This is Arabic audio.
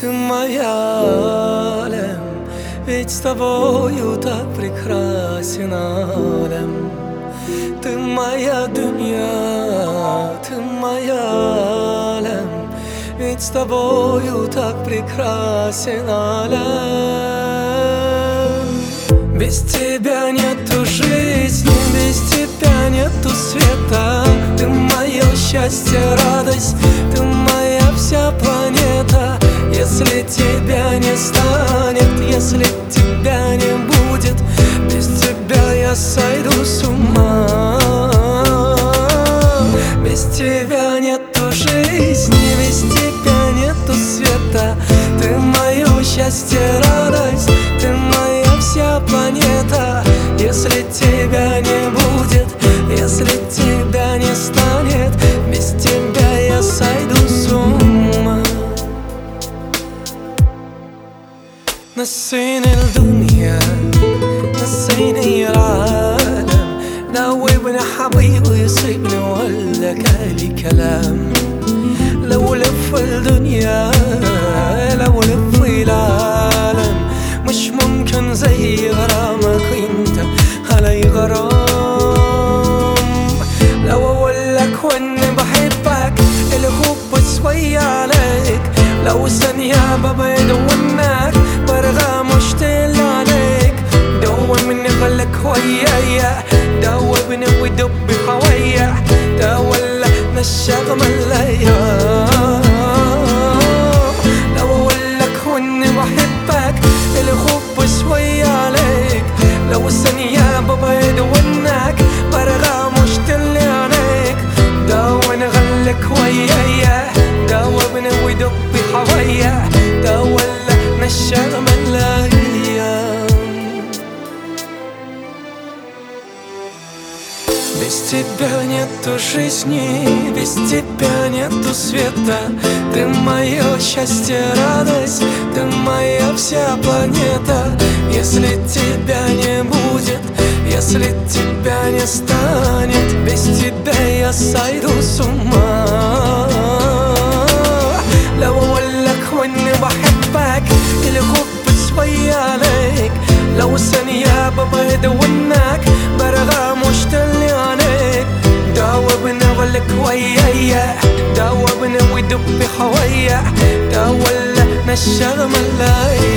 Ты моя, Алем, ведь с тобою так прекрасен Алем. Ты моя дунья, ты моя, Алем, ведь с тобою так прекрасен Алем. Без тебя нету жизни, без тебя нету света. Ты мое счастье, радость, ты моя вся планета. Если тебя не станет, если тебя не будет, без тебя я сойду с ума. Без тебя нету жизни, без тебя нету света. Ты мое счастье, радость, ты моя вся планета. Если тебя не будет, если тебя не станет, без тебя я сойду с ума. نسيني الدنيا نسيني العالم، دوبني حبيبي يصيبني ولا كالي كلام. لو لف الدنيا لو لف العالم مش ممكن زي غرامك انت علي غرام. لو اقولك واني بحبك الحب شوية عليك، لو ثانية ببعد عنك برغى مشتاق عليك. دوبني خليك ويايا، دوبني ودب حوايا، تولى الشغم الليا. لو اقولك واني بحبك الحب شوية عليك، لو ثانية ببعد عنك برغى مشتاق عليك. دوبني خليك ويايا، دوبني ودب حوايا، تولى الشغم الليا. Без тебя нету жизни, без тебя нету света. Ты мое счастье, радость, ты моя вся планета. Если тебя не будет, если тебя не станет, без тебя я сойду с ума. لو اقولك واني بحبك الحب شوية عليك، لو ثانية ببعد عنك برغى مشتاق عليك. دوبني خليك ويايا، دوبني ودب حوايا، تولى الشغم الليل.